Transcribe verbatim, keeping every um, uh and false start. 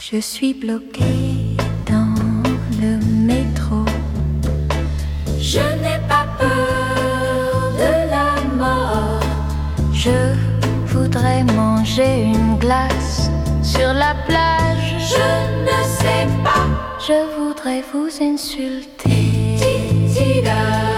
Je suis bloquée dans le métro. Je n'ai pas peur de la mort. Je voudrais manger une glace sur la plage. Je ne sais pas. Je voudrais vous insulter.